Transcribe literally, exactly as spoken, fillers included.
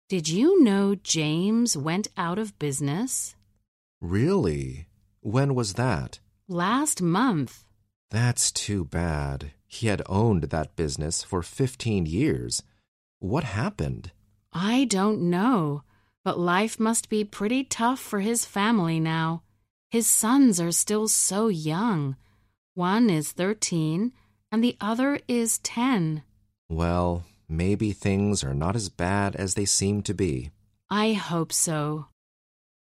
Did you know James went out of business? Really? When was that? Last month. That's too bad. He had owned that business for fifteen years. What happened? I don't know, but life must be pretty tough for his family now. His sons are still so young. One is thirteen and the other is ten. Well, maybe things are not as bad as they seem to be. I hope so.